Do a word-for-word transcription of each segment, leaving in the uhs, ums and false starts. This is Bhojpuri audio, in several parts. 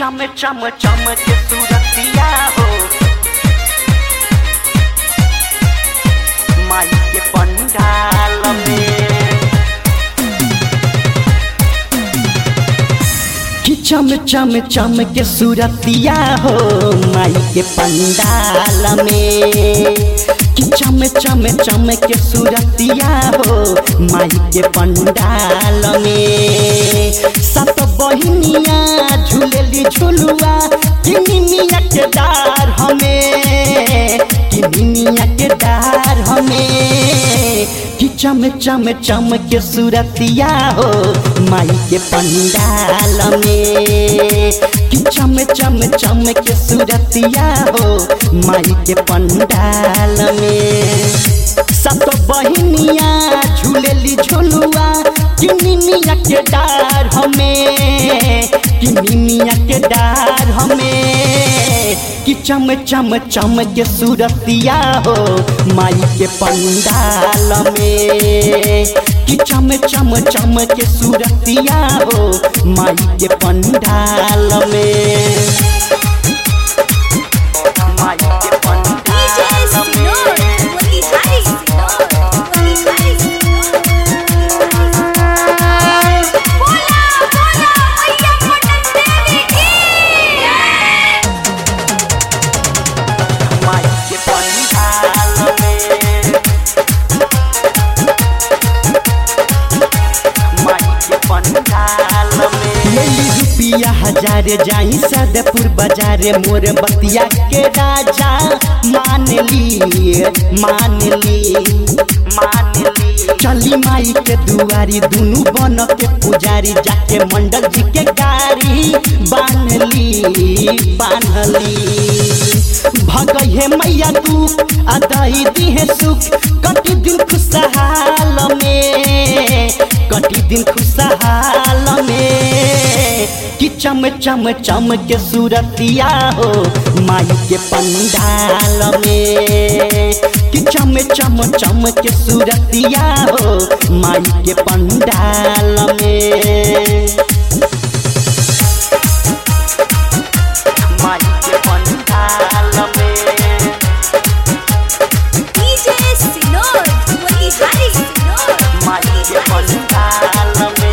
चम चम चम के सूरतिया हो माई के पंडाल में कि चम चम चम के सूरतिया हो माई के पंडाल में कि चम चम चम के सूरतिया हो माई के पंडाल में सत बहिनिया झूलेली झुलुआ कि निमिया के डार हमें कि निमिया के डार हमें कि चम चम चम के सूरतिया हो माई के पंडाल में कि चम चम चम के सूरतिया हो माई के पंडाल में सत बहिनिया झूलेली झुलुआ कि निमिया के डार हमें कि निमिया के डार हमें कि चम चम चम के सूरतिया हो माई के पंडाल में कि चम चम चम के सूरतिया हो माई के पंडाल में माई के पंडाल में हजार जाई सदपुर बाजारे मोर बतिया के राजा मान ली मान ली मान ली चली माई के दुआरी दुनू बन के पुजारी जाके मंडल जी के गाड़ी बांध ली बांध ली भगहे मैया तू अदही दी है सुख कटी दिन खुशहाल में कटी दिन खुशहाल में कि चम चम चम के सूरतिया हो माई के पंडाल में कि चम चम चम के सूरतिया हो माई के पंडाल में माई के पंडाल में डीजे सिनोर वही हरी सिनोर माई के पंडाल में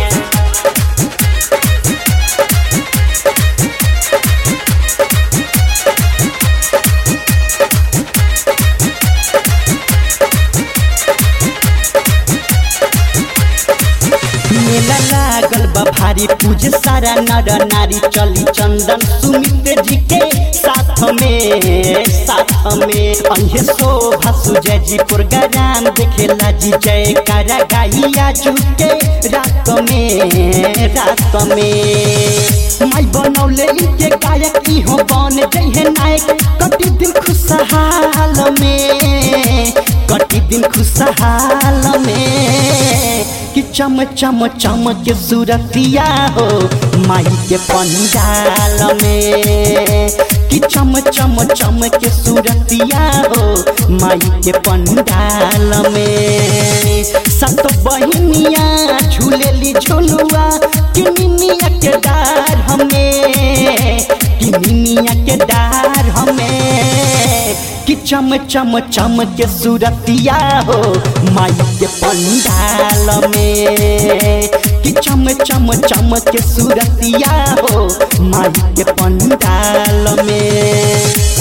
मेला लागल बा भारी पूज सारा नर नारी चली चंदन सुमित जी के साथ में साथ में अहे शोभा सुजय जी प्रोग्राम देखेला जी जय करा गाइया झुके रात में रात में माई बनौले इनके गायक इहो बन जइहे नायक कटी दिन खुशहाल में कटी दिन खुशहाल में कि चम चम चम के सूरतिया हो माई के पंडाल में कि चम चम चम के सूरतिया हो माई के पंडाल में सत बहिनिया झूलेली झुलुआ कि निमिया के डार हमें कि निमिया के डार हमें कि चम चम चम के सूरतिया हो माई के पंडाल में कि चम चम चम के सूरतिया हो माई के पंडाल में।